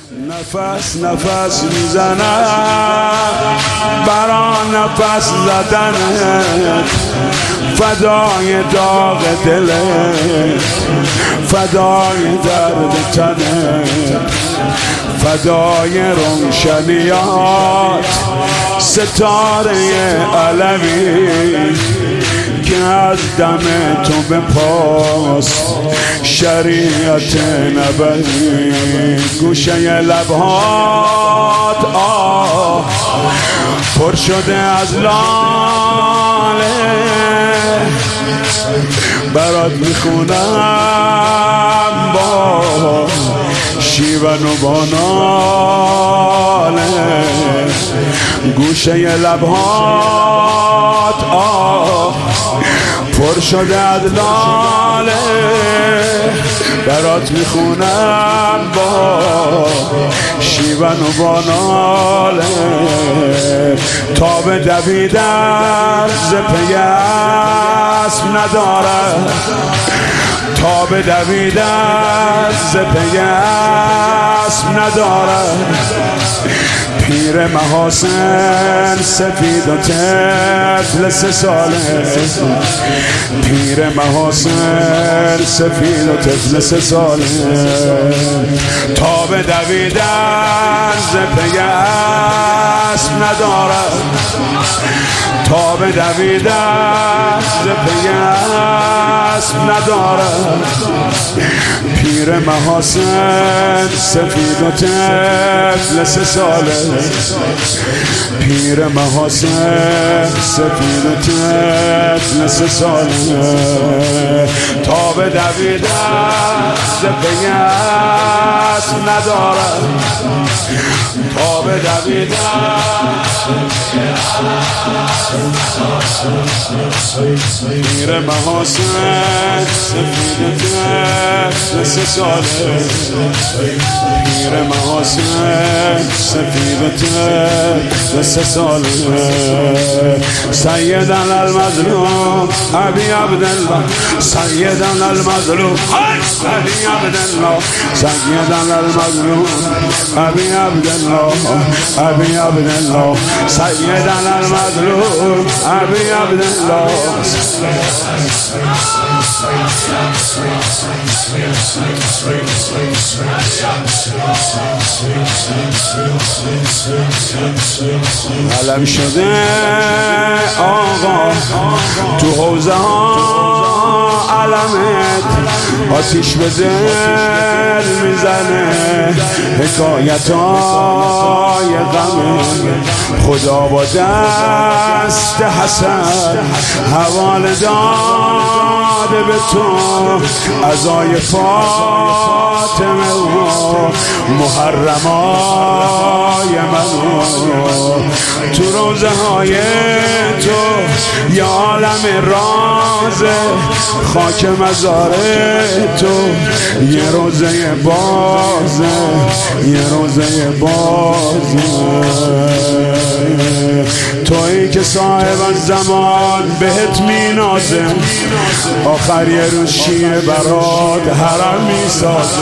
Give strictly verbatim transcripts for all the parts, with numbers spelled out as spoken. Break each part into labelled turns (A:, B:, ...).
A: نفس نفس میزنم برا نفس زدنت، فدای داغ دلت، فدای درد تنت، فدای روشنیات ستاره علوی که از دم تو به پاس شریعت نبوی. گوشه لبهات آه پر شده از لاله، برات میخونم با شیون و با ناله. گوشه لبهات آه پر شده از لاله، برات میخونم با شیون و با ناله. تاب دویدن ز پی اسب ندارد، تاب دویدن ز پی اسب ندارد. پیر محاسن سفید و طفل سه ساله، پیر محاسن سفید و طفل سه ساله. تاب دویدن ز پی اسب ندارد، تاب دویدن ز پی اسب ندارد. پیر محاسن سفید و طفل سه ساله، پیر محاسن سفید و طفل سه ساله. تاب دویدن ز پی اسب ندارد، تاب دویدن پیر محاسن سفید و طفل سه ساله، پیر محاسن سفید و طفل سه ساله. سیدنا المظلوم ابی عبدالله، سیدنا المظلوم ابی عبدالله، سیدنا المظلوم ابی عبدالله، ابی عبدالله، سیدنا المظلوم ابی عبدالله. علم شده آقا تو حوزه ها علمت، آتیش به دل میزنه حکایت های غمه. خدا با دست حسن حواله داده به تو عزای فاطمه و محرمای منو. تو روزه های تو یا عالم رازه، خاک مزار تو یه روزه بازه، یه روزه بازه. تویی که صاحب زمان بهت مینازه، آخر یه روز شیعه برات حرم میسازه.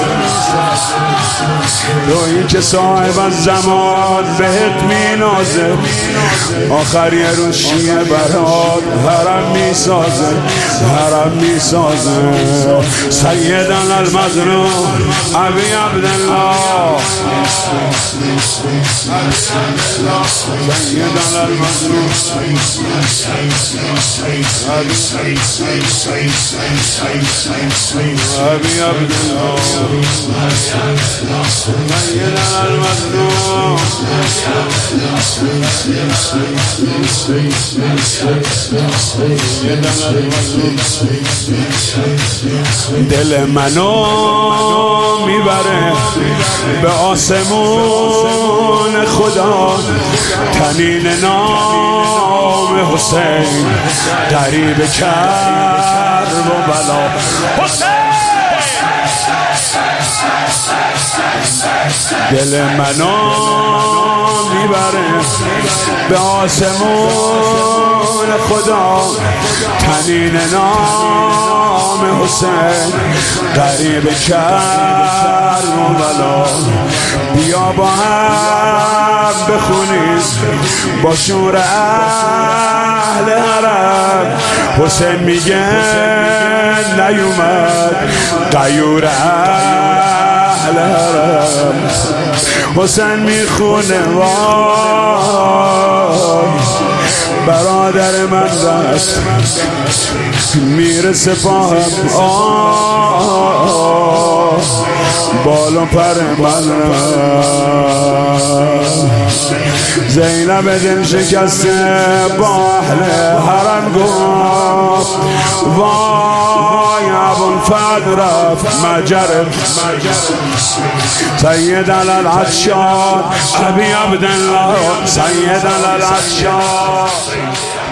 A: تویی که صاحب زمان بهت مینازه، آخر یه روز شیعه برات حرم میسازه، حرم میسازه. سیدنا المظلوم ابی عبدالله، سیدنا المظلوم ابی عبدالله، سیدنا المظلوم. دل منو میبره به آسمون خدا، تنین نام حسین قریب کرب و بلا. دل منو میبره به آسمون خدا، تنین نام حسین قریب کرب و بلا. بیا بیا با هم بخونیم با شور اهل حرم. حسین میگه نیومد غیور اهل حرم. حسین میخونه وای برادر من رست میرسه پاهم آه بالا پر من زینب دل شکسته با اهل حرم گفت وای ابوالفضل رفت مجرم سید العطشان ابی عبدالله سید العطشان